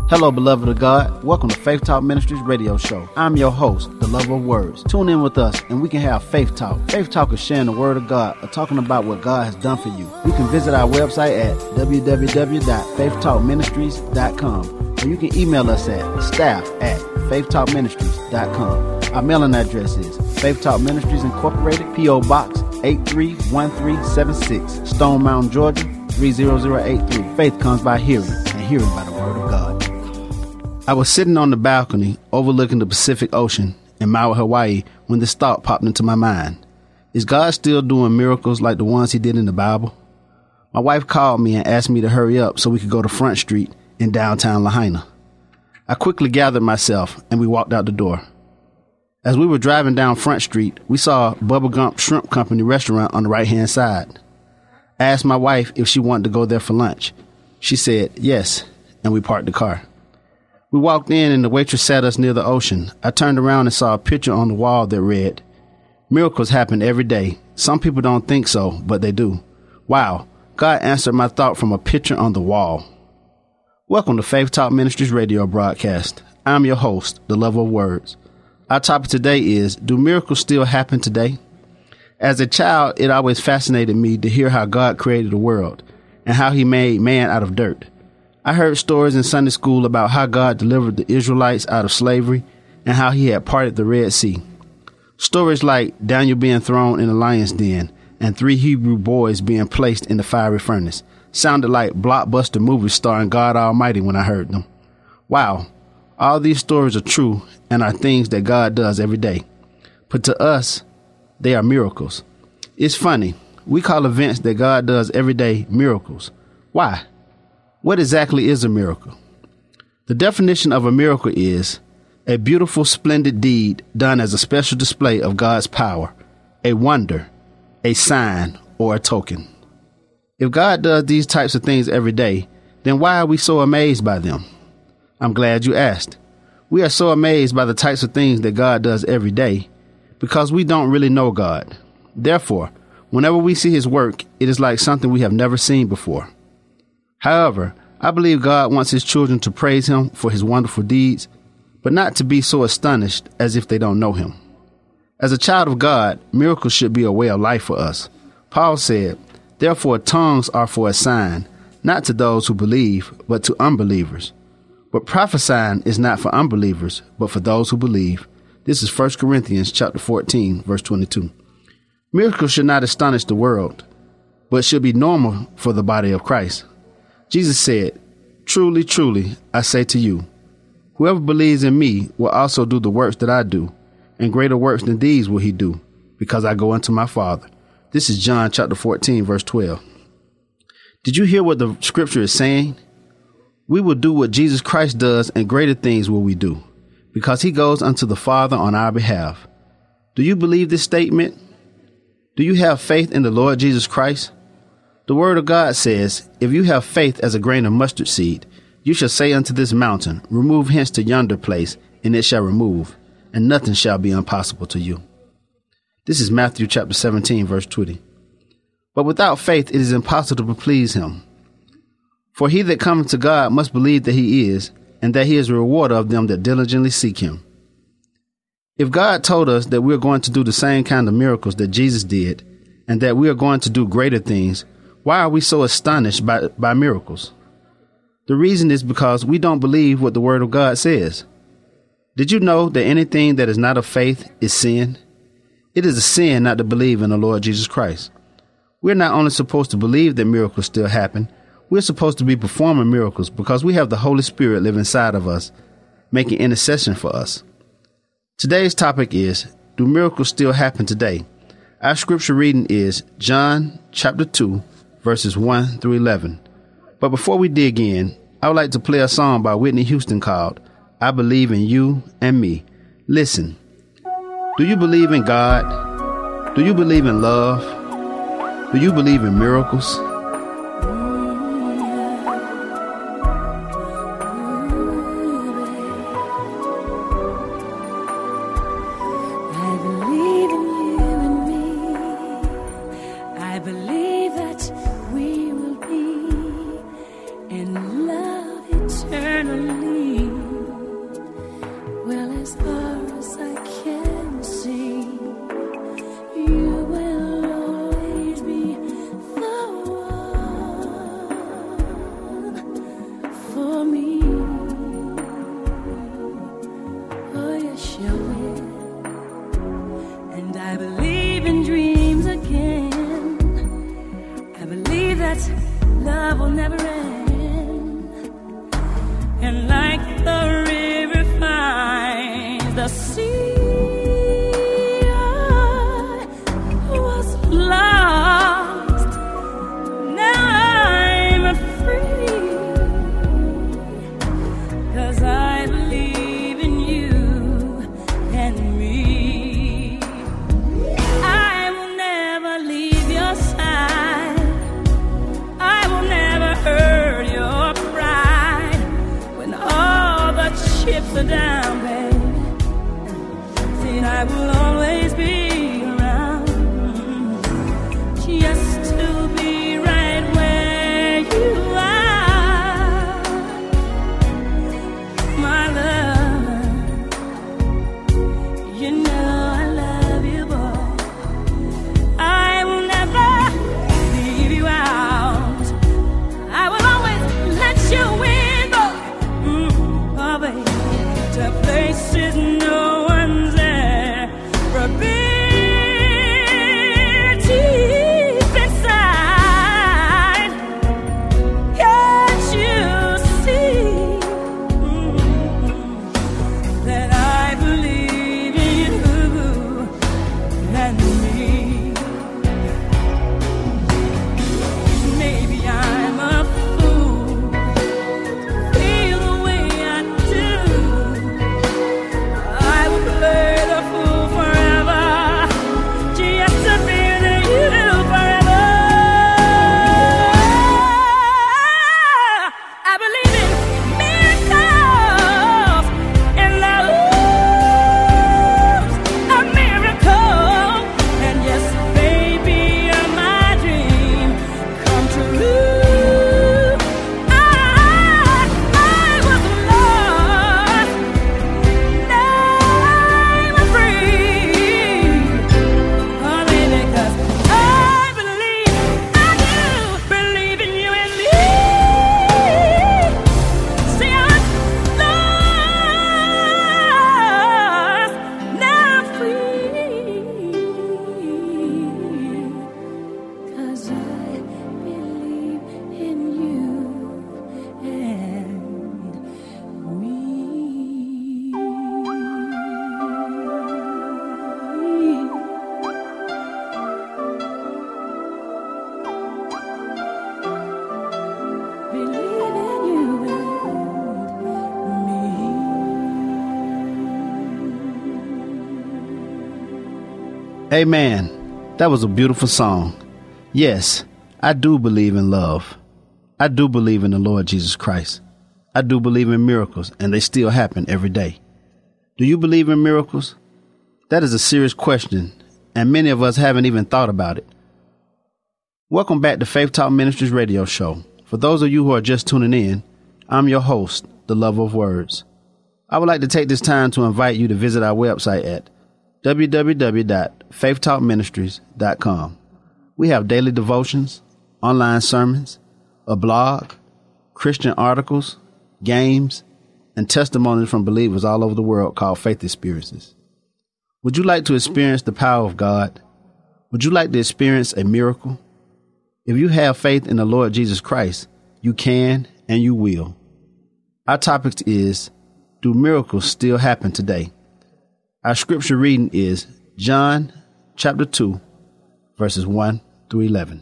Hello, beloved of God. Welcome to Faith Talk Ministries radio show. I'm your host, the lover of words. Tune in with us and we can have Faith Talk. Faith Talk is sharing the word of God or talking about what God has done for you. You can visit our website at www.faithtalkministries.com or you can email us at staff@faithtalkministries.com. Our mailing address is Faith Talk Ministries Incorporated, P.O. Box 831376, Stone Mountain, Georgia 30083. Faith comes by hearing and hearing by the word of God. I was sitting on the balcony overlooking the Pacific Ocean in Maui, Hawaii, when this thought popped into my mind. Is God still doing miracles like the ones he did in the Bible? My wife called me and asked me to hurry up so we could go to Front Street in downtown Lahaina. I quickly gathered myself and we walked out the door. As we were driving down Front Street, we saw Bubba Gump Shrimp Company restaurant on the right-hand side. I asked my wife if she wanted to go there for lunch. She said yes, and we parked the car. We walked in and the waitress sat us near the ocean. I turned around and saw a picture on the wall that read, "Miracles happen every day. Some people don't think so, but they do." Wow, God answered my thought from a picture on the wall. Welcome to Faith Talk Ministries radio broadcast. I'm your host, the lover of words. Our topic today is, do miracles still happen today? As a child, it always fascinated me to hear how God created the world and how he made man out of dirt. I heard stories in Sunday school about how God delivered the Israelites out of slavery and how he had parted the Red Sea. Stories like Daniel being thrown in the lion's den and 3 Hebrew boys being placed in the fiery furnace sounded like blockbuster movies starring God Almighty when I heard them. Wow, all these stories are true and are things that God does every day. But to us, they are miracles. It's funny, we call events that God does every day miracles. Why? What exactly is a miracle? The definition of a miracle is a beautiful, splendid deed done as a special display of God's power, a wonder, a sign, or a token. If God does these types of things every day, then why are we so amazed by them? I'm glad you asked. We are so amazed by the types of things that God does every day because we don't really know God. Therefore, whenever we see his work, it is like something we have never seen before. However, I believe God wants his children to praise him for his wonderful deeds, but not to be so astonished as if they don't know him. As a child of God, miracles should be a way of life for us. Paul said, "Therefore tongues are for a sign, not to those who believe, but to unbelievers. But prophesying is not for unbelievers, but for those who believe." This is 1 Corinthians chapter 14, verse 22. Miracles should not astonish the world, but should be normal for the body of Christ. Jesus said, "Truly, truly, I say to you, whoever believes in me will also do the works that I do, and greater works than these will he do, because I go unto my Father." This is John chapter 14, verse 12. Did you hear what the scripture is saying? We will do what Jesus Christ does, and greater things will we do, because he goes unto the Father on our behalf. Do you believe this statement? Do you have faith in the Lord Jesus Christ? The word of God says, if you have faith as a grain of mustard seed, you shall say unto this mountain, remove hence to yonder place, and it shall remove, and nothing shall be impossible to you. This is Matthew chapter 17, verse 20. But without faith it is impossible to please him. For he that cometh to God must believe that he is, and that he is a rewarder of them that diligently seek him. If God told us that we're going to do the same kind of miracles that Jesus did, and that we are going to do greater things, why are we so astonished by miracles? The reason is because we don't believe what the Word of God says. Did you know that anything that is not of faith is sin? It is a sin not to believe in the Lord Jesus Christ. We're not only supposed to believe that miracles still happen, we're supposed to be performing miracles because we have the Holy Spirit live inside of us, making intercession for us. Today's topic is, do miracles still happen today? Our scripture reading is John chapter 2, verses 1 through 11. But before we dig in, I would like to play a song by Whitney Houston called, I Believe in You and Me. Listen, do you believe in God? Do you believe in love? Do you believe in miracles? Eternally. chips are down, baby. See, I will always be around, just to be right where you are, my love. You know I love you, boy. I will never leave you out. I will always let you in, boy. Oh, baby, to places no one's ever been. Deep inside, can't you see that I believe in you and me? Maybe I'm a fool to feel the way I do. I would play the fool forever, just to be with you forever. I believe in miracles and love's a miracle. And yes, baby, you're my dream come true. I was lost, now I'm free. Oh, baby, 'cause I believe, I do believe in you and me. See, I was lost, now I'm free. 'Cause I believe in you and me. Believe in you and me. Amen. That was a beautiful song. Yes, I do believe in love. I do believe in the Lord Jesus Christ. I do believe in miracles, and they still happen every day. Do you believe in miracles? That is a serious question, and many of us haven't even thought about it. Welcome back to Faith Talk Ministries radio show. For those of you who are just tuning in, I'm your host, The Lover of Words. I would like to take this time to invite you to visit our website at www.faithtalkministries.com. We have daily devotions, online sermons, a blog, Christian articles, games, and testimonies from believers all over the world called Faith Experiences. Would you like to experience the power of God? Would you like to experience a miracle? If you have faith in the Lord Jesus Christ, you can and you will. Our topic is, do miracles still happen today? Our scripture reading is John chapter 2, verses 1 through 11.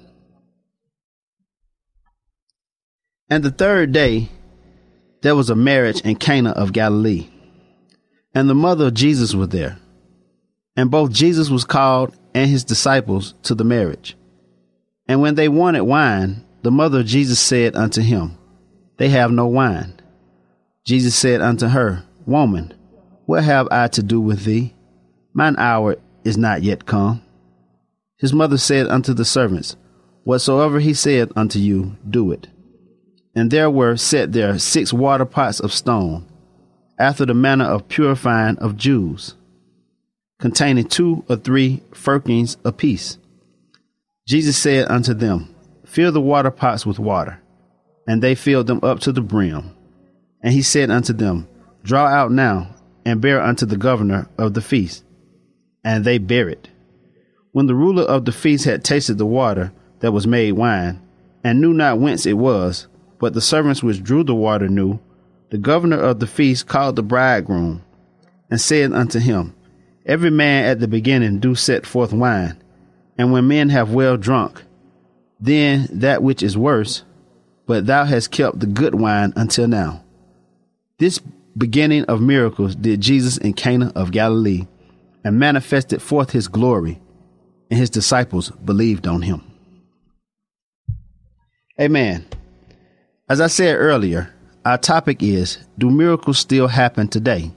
And the third day, there was a marriage in Cana of Galilee, and the mother of Jesus was there. And both Jesus was called and his disciples to the marriage. And when they wanted wine, the mother of Jesus said unto him, They have no wine. Jesus said unto her, Woman, what have I to do with thee? Mine hour is not yet come. His mother said unto the servants, Whatsoever he said unto you, do it. And there were set there 6 water pots of stone, after the manner of purifying of Jews, containing 2 or 3 firkins apiece. Jesus said unto them, Fill the water pots with water. And they filled them up to the brim. And he said unto them, Draw out now, and bear unto the governor of the feast. And they bare it. When the ruler of the feast had tasted the water that was made wine, and knew not whence it was, but the servants which drew the water knew, the governor of the feast called the bridegroom, and said unto him, Every man at the beginning do set forth wine, and when men have well drunk, then that which is worse, but thou hast kept the good wine until now. This beginning of miracles did Jesus in Cana of Galilee, and manifested forth his glory, and his disciples believed on him. Amen. As I said earlier, our topic is, do miracles still happen today?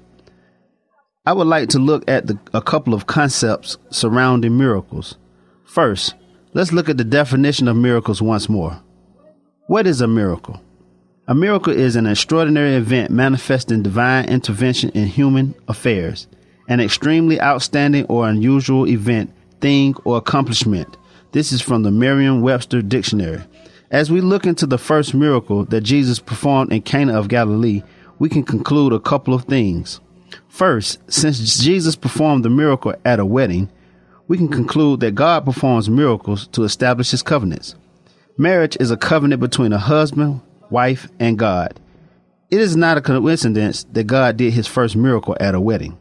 I would like to look at a couple of concepts surrounding miracles. First, let's look at the definition of miracles once more. What is a miracle? A miracle is an extraordinary event manifesting divine intervention in human affairs, an extremely outstanding or unusual event, thing, or accomplishment. This is from the Merriam-Webster Dictionary. As we look into the first miracle that Jesus performed in Cana of Galilee, we can conclude a couple of things. First, since Jesus performed the miracle at a wedding, we can conclude that God performs miracles to establish his covenants. Marriage is a covenant between a husband, wife, and God. It is not a coincidence that God did his first miracle at a wedding.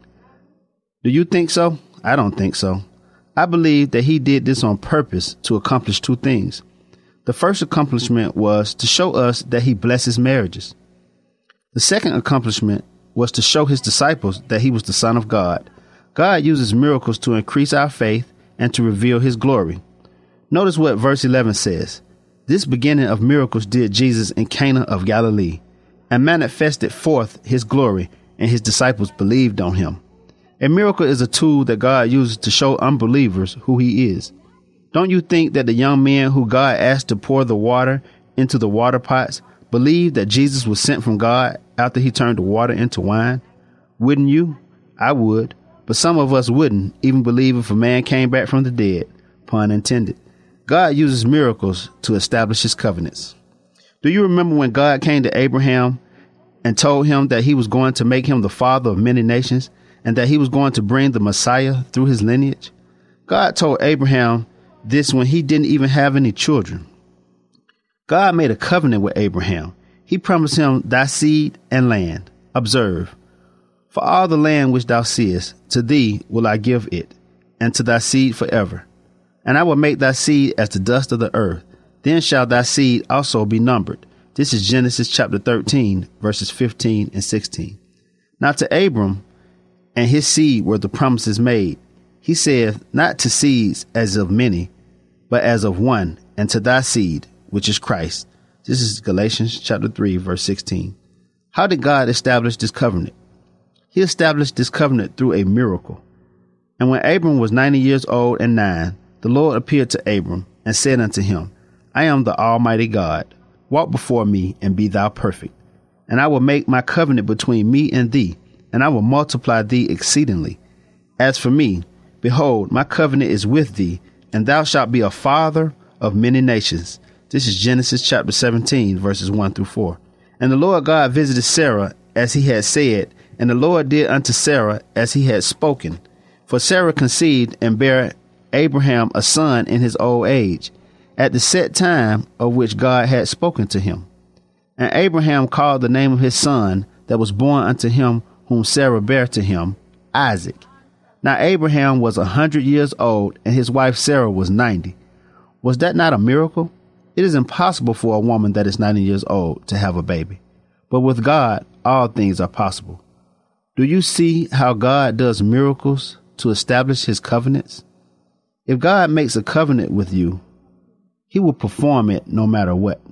Do you think so? I don't think so. I believe that he did this on purpose to accomplish two things. The first accomplishment was to show us that he blesses marriages. The second accomplishment was to show his disciples that he was the Son of God. God uses miracles to increase our faith and to reveal his glory. Notice what verse 11 says. This beginning of miracles did Jesus in Cana of Galilee, and manifested forth his glory, and his disciples believed on him. A miracle is a tool that God uses to show unbelievers who he is. Don't you think that the young men who God asked to pour the water into the water pots believed that Jesus was sent from God after he turned the water into wine? Wouldn't you? I would. But some of us wouldn't even believe if a man came back from the dead, pun intended. God uses miracles to establish his covenants. Do you remember when God came to Abraham and told him that he was going to make him the father of many nations and that he was going to bring the Messiah through his lineage? God told Abraham this when he didn't even have any children. God made a covenant with Abraham. He promised him thy seed and land. Observe, for all the land which thou seest, to thee will I give it, and to thy seed forever. And I will make thy seed as the dust of the earth. Then shall thy seed also be numbered. This is Genesis chapter 13, verses 15 and 16. Now to Abram and his seed were the promises made. He saith, not to seeds as of many, but as of one, and to thy seed, which is Christ. This is Galatians chapter 3, verse 16. How did God establish this covenant? He established this covenant through a miracle. And when Abram was 90 years old and 9, the Lord appeared to Abram and said unto him, I am the Almighty God. Walk before me and be thou perfect. And I will make my covenant between me and thee, and I will multiply thee exceedingly. As for me, behold, my covenant is with thee, and thou shalt be a father of many nations. This is Genesis chapter 17, verses 1 through 4. And the Lord God visited Sarah as he had said, and the Lord did unto Sarah as he had spoken. For Sarah conceived and bare Abraham a son in his old age, at the set time of which God had spoken to him. And Abraham called the name of his son that was born unto him whom Sarah bare to him, Isaac. Now Abraham was 100 years old, and his wife Sarah was 90. Was that not a miracle? It is impossible for a woman that is 90 years old to have a baby. But with God, all things are possible. Do you see how God does miracles to establish his covenants? If God makes a covenant with you, he will perform it no matter what.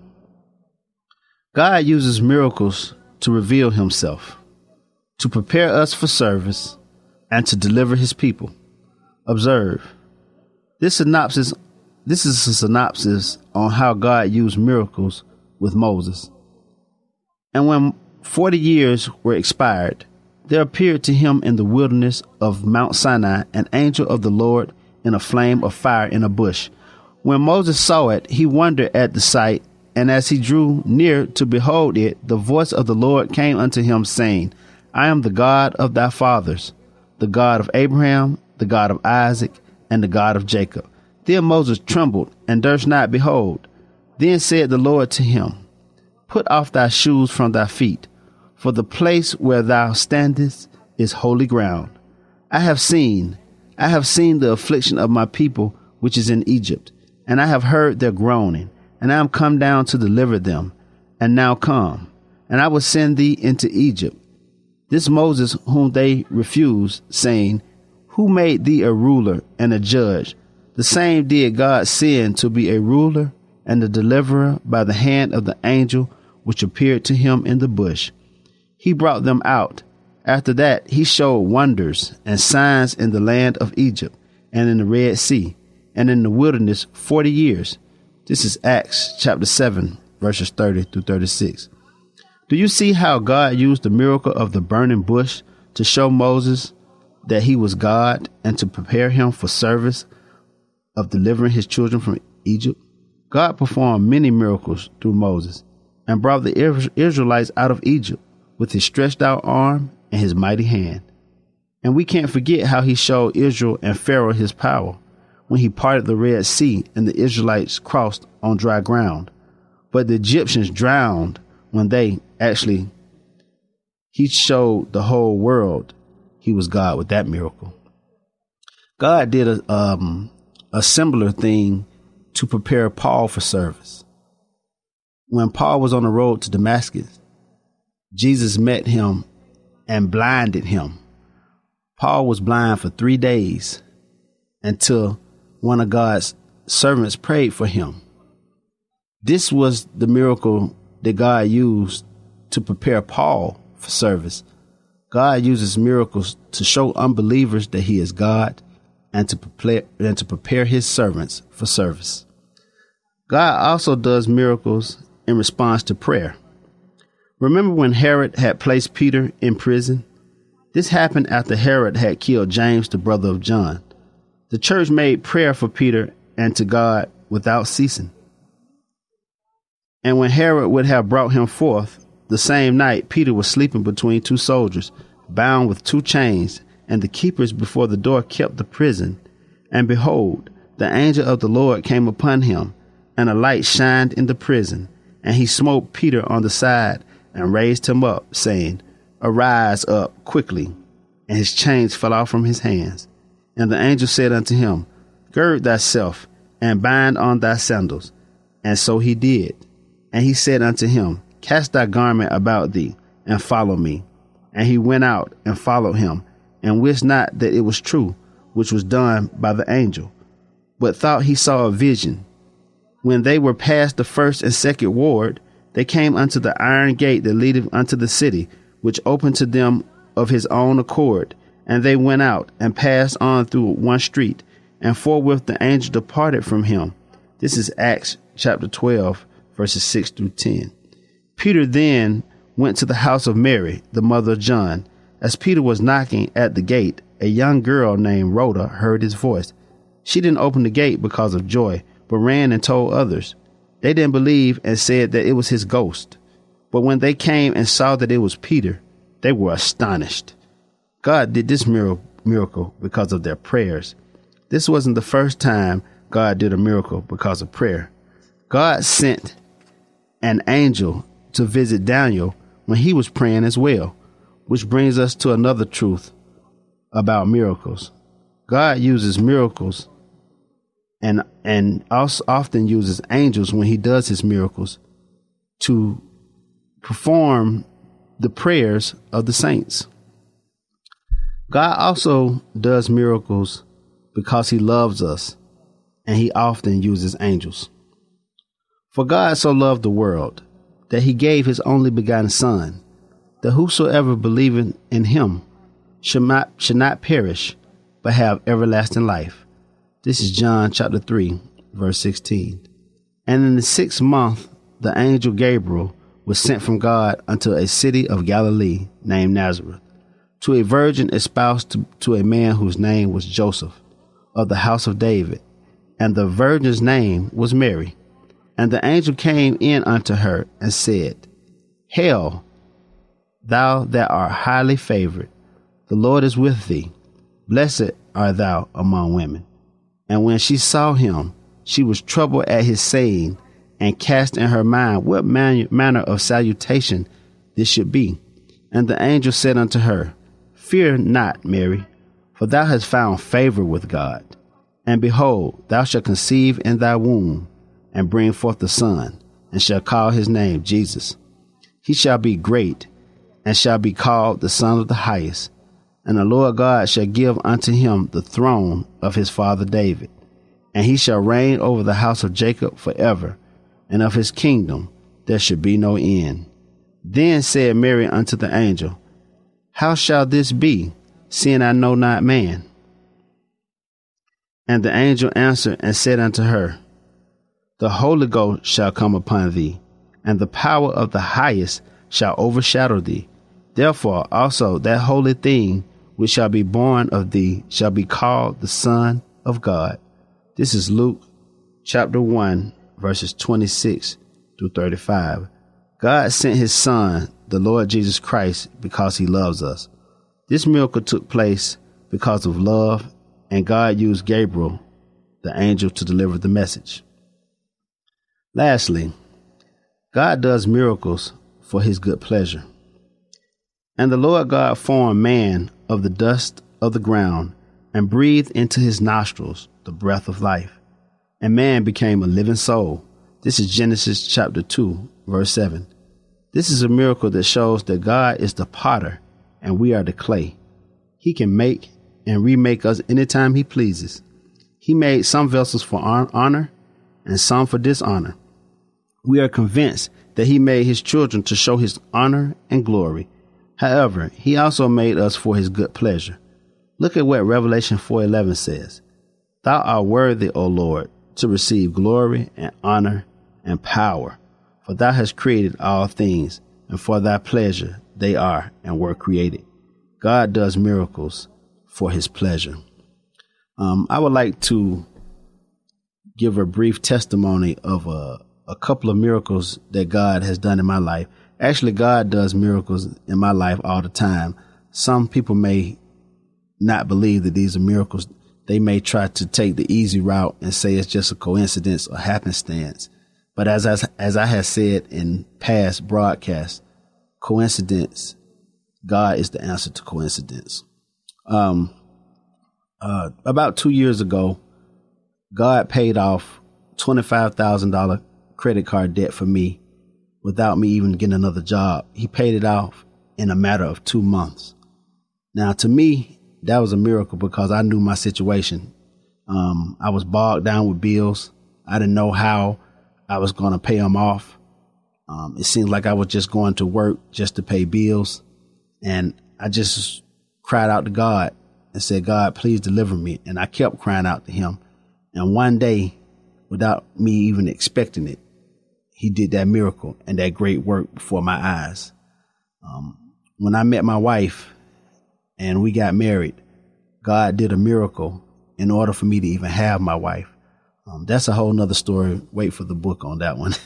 God uses miracles to reveal himself, to prepare us for service, and to deliver his people. Observe. This is a synopsis on how God used miracles with Moses. And when 40 years were expired, there appeared to him in the wilderness of Mount Sinai an angel of the Lord in a flame of fire in a bush. When Moses saw it, he wondered at the sight, and as he drew near to behold it, the voice of the Lord came unto him, saying, I am the God of thy fathers, the God of Abraham, the God of Isaac, and the God of Jacob. Then Moses trembled and durst not behold. Then said the Lord to him, Put off thy shoes from thy feet, for the place where thou standest is holy ground. I have seen the affliction of my people which is in Egypt, and I have heard their groaning, and I am come down to deliver them. And now come, and I will send thee into Egypt. This Moses whom they refused, saying, Who made thee a ruler and a judge? The same did God send to be a ruler and a deliverer by the hand of the angel which appeared to him in the bush. He brought them out. After that, he showed wonders and signs in the land of Egypt and in the Red Sea and in the wilderness 40 years. This is Acts chapter 7, verses 30 through 36. Do you see how God used the miracle of the burning bush to show Moses that he was God and to prepare him for service of delivering his children from Egypt? God performed many miracles through Moses and brought the Israelites out of Egypt with his stretched out arm and his mighty hand. And we can't forget how he showed Israel and Pharaoh his power when he parted the Red Sea and the Israelites crossed on dry ground. But the Egyptians drowned when he showed the whole world he was God with that miracle. God did a similar thing to prepare Paul for service. When Paul was on the road to Damascus, Jesus met him and blinded him. Paul was blind for 3 days until one of God's servants prayed for him. This was the miracle that God used to prepare Paul for service. God uses miracles to show unbelievers that he is God and to prepare his servants for service. God also does miracles in response to prayer. Remember when Herod had placed Peter in prison? This happened after Herod had killed James, the brother of John. The church made prayer for Peter and to God without ceasing. And when Herod would have brought him forth, the same night Peter was sleeping between 2 soldiers, bound with 2 chains, and the keepers before the door kept the prison. And behold, the angel of the Lord came upon him, and a light shined in the prison. And he smote Peter on the side and raised him up, saying, Arise up quickly. And his chains fell off from his hands. And the angel said unto him, Gird thyself, and bind on thy sandals. And so he did. And he said unto him, Cast thy garment about thee, and follow me. And he went out and followed him, and wist not that it was true, which was done by the angel, but thought he saw a vision. When they were past the first and second ward, they came unto the iron gate that leadeth unto the city, which opened to them of his own accord. And they went out and passed on through one street, and forthwith the angel departed from him. This is Acts chapter 12, verses 6 through 10. Peter then went to the house of Mary, the mother of John. As Peter was knocking at the gate, a young girl named Rhoda heard his voice. She didn't open the gate because of joy, but ran and told others. They didn't believe and said that it was his ghost. But when they came and saw that it was Peter, they were astonished. God did this miracle because of their prayers. This wasn't the first time God did a miracle because of prayer. God sent an angel to visit Daniel when he was praying as well, which brings us to another truth about miracles. God uses miracles and also often uses angels when he does his miracles to perform the prayers of the saints. God also does miracles because he loves us, and he often uses angels. For God so loved the world that he gave his only begotten Son, that whosoever believeth in him should not perish, but have everlasting life. This is John chapter 3, verse 16. And in the 6th month, the angel Gabriel was sent from God unto a city of Galilee named Nazareth, to a virgin espoused to a man whose name was Joseph, of the house of David, and the virgin's name was Mary. And the angel came in unto her and said, Hail, thou that art highly favored, the Lord is with thee. Blessed art thou among women. And when she saw him, she was troubled at his saying, and cast in her mind what manner of salutation this should be. And the angel said unto her, Fear not, Mary, for thou hast found favor with God. And behold, thou shalt conceive in thy womb, and bring forth a son, and shall call his name Jesus. He shall be great, and shall be called the Son of the Highest. And the Lord God shall give unto him the throne of his father David. And he shall reign over the house of Jacob forever, and of his kingdom there should be no end. Then said Mary unto the angel, How shall this be, seeing I know not man? And the angel answered and said unto her, The Holy Ghost shall come upon thee, and the power of the highest shall overshadow thee. Therefore also that holy thing which shall be born of thee shall be called the Son of God. This is Luke chapter 1, verses 26 through 35. God sent his Son, the Lord Jesus Christ, because he loves us. This miracle took place because of love, and God used Gabriel, the angel, to deliver the message. Lastly, God does miracles for his good pleasure. And the Lord God formed man of the dust of the ground and breathed into his nostrils the breath of life. And man became a living soul. This is Genesis chapter 2, verse 7. This is a miracle that shows that God is the potter and we are the clay. He can make and remake us anytime he pleases. He made some vessels for honor and some for dishonor. We are convinced that he made his children to show his honor and glory. However, he also made us for his good pleasure. Look at what Revelation 4:11 says. Thou art worthy, O Lord, to receive glory and honor and power, for thou hast created all things, and for thy pleasure they are and were created. God does miracles for his pleasure. I would like to give a brief testimony of a couple of miracles that God has done in my life. Actually, God does miracles in my life all the time. Some people may not believe that these are miracles. They may try to take the easy route and say it's just a coincidence or happenstance. But as I have said in past broadcasts, coincidence, God is the answer to coincidence. About 2 years ago, God paid off $25,000 credit card debt for me without me even getting another job. He paid it off in a matter of 2 months. Now, to me, that was a miracle because I knew my situation. I was bogged down with bills. I didn't know how I was going to pay them off. It seemed like I was just going to work just to pay bills. And I just cried out to God and said, God, please deliver me. And I kept crying out to him. And one day, without me even expecting it, he did that miracle and that great work before my eyes. When I met my wife and we got married, God did a miracle in order for me to even have my wife. That's a whole nother story. Wait for the book on that one.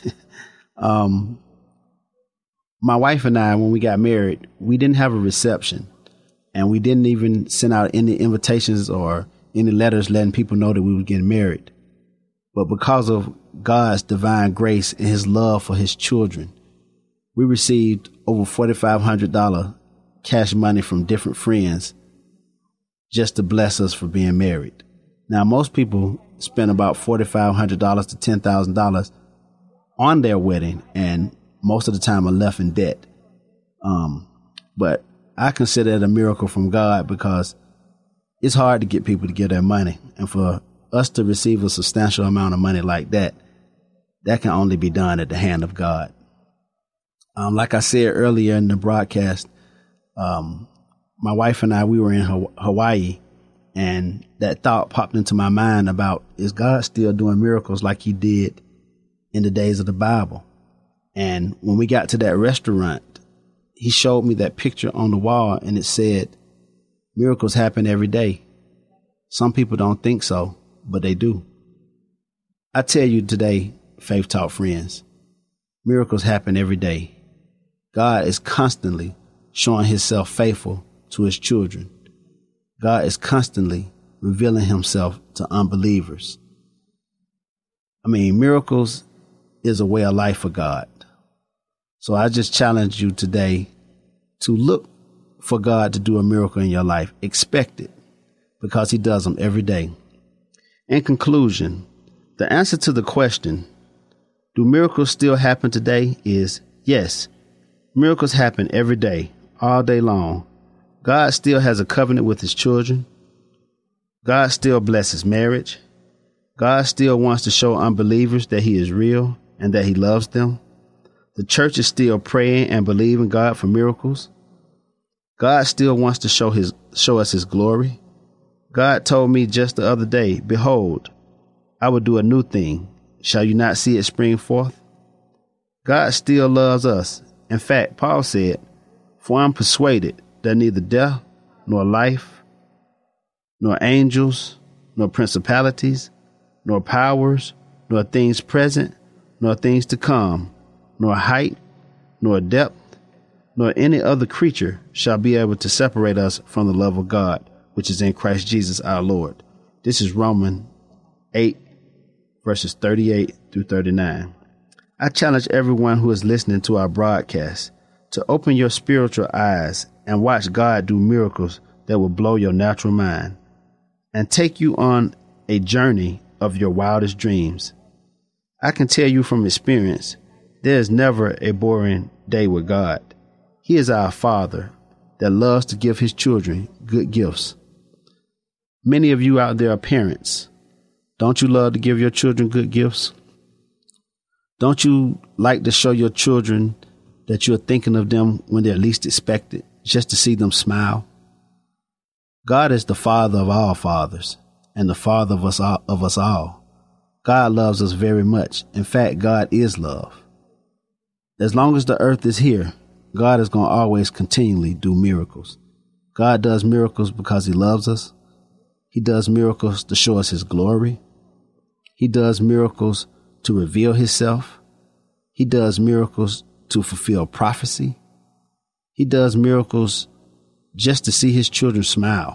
My wife and I, when we got married, we didn't have a reception and we didn't even send out any invitations or any letters letting people know that we were getting married. But because of God's divine grace and his love for his children, we received over $4,500 cash money from different friends just to bless us for being married. Now, most people spend about $4,500 to $10,000 on their wedding, and most of the time are left in debt. But I consider it a miracle from God because it's hard to get people to give their money. And for us to receive a substantial amount of money like that, that can only be done at the hand of God. Like I said earlier in the broadcast, my wife and I, we were in Hawaii, and that thought popped into my mind about, is God still doing miracles like he did in the days of the Bible? And when we got to that restaurant, he showed me that picture on the wall, and it said, miracles happen every day. Some people don't think so, but they do. I tell you today, Faith Talk friends, miracles happen every day. God is constantly showing himself faithful to his children. God is constantly revealing himself to unbelievers. Miracles is a way of life for God. So I just challenge you today to look for God to do a miracle in your life. Expect it, because he does them every day. In conclusion, the answer to the question, do miracles still happen today, is yes. Miracles happen every day, all day long. God still has a covenant with his children. God still blesses marriage. God still wants to show unbelievers that he is real and that he loves them. The church is still praying and believing God for miracles. God still wants to show us his glory. God told me just the other day, behold, I will do a new thing. Shall you not see it spring forth? God still loves us. In fact, Paul said, for I'm persuaded that neither death, nor life, nor angels, nor principalities, nor powers, nor things present, nor things to come, nor height, nor depth, nor any other creature shall be able to separate us from the love of God, which is in Christ Jesus our Lord. This is Romans 8, verses 38 through 39. I challenge everyone who is listening to our broadcast to open your spiritual eyes and watch God do miracles that will blow your natural mind and take you on a journey of your wildest dreams. I can tell you from experience, there is never a boring day with God. He is our Father that loves to give his children good gifts. Many of you out there are parents. Don't you love to give your children good gifts? Don't you like to show your children that you're thinking of them when they're least expected, just to see them smile? God is the Father of all fathers and the Father of us all. God loves us very much. In fact, God is love. As long as the earth is here, God is going to always continually do miracles. God does miracles because he loves us. He does miracles to show us his glory. He does miracles to reveal himself. He does miracles to fulfill prophecy. He does miracles just to see his children smile,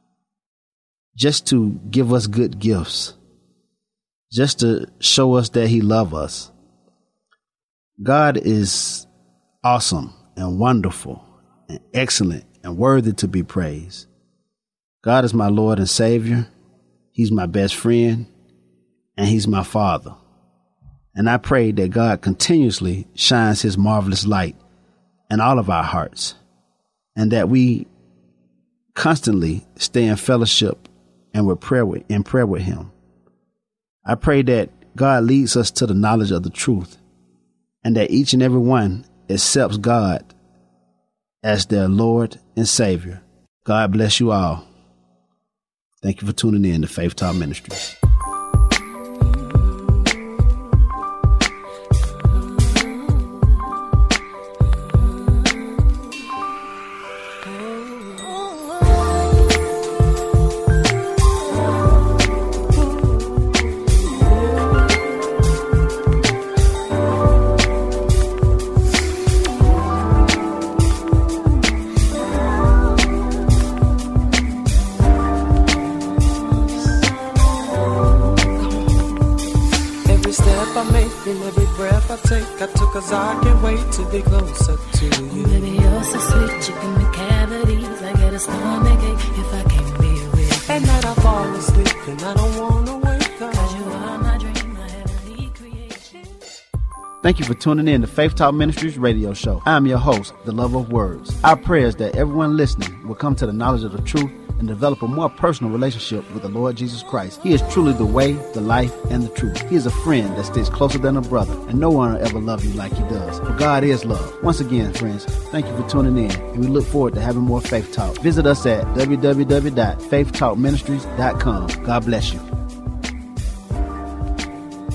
just to give us good gifts, just to show us that he loves us. God is awesome and wonderful and excellent and worthy to be praised. God is my Lord and Savior. He's my best friend and he's my Father. And I pray that God continuously shines his marvelous light in all of our hearts and that we constantly stay in fellowship and in prayer with him. I pray that God leads us to the knowledge of the truth and that each and every one accepts God as their Lord and Savior. God bless you all. Thank you for tuning in to Faith Talk Ministries. Cause I can't wait to be closer to you. Baby, you're so sweet, you give me cavities. I get a stomachache if I can't be with you. At night I fall asleep and I don't wanna wake up. Cause you are my dream, my heavenly creation. Thank you for tuning in to Faith Talk Ministries radio show. I'm your host, The Love of Words. Our prayer is that everyone listening will come to the knowledge of the truth and develop a more personal relationship with the Lord Jesus Christ. He is truly the way, the life, and the truth. He is a friend that sticks closer than a brother, and no one will ever love you like he does. For God is love. Once again, friends, thank you for tuning in, and we look forward to having more Faith Talk. Visit us at www.faithtalkministries.com. God bless you.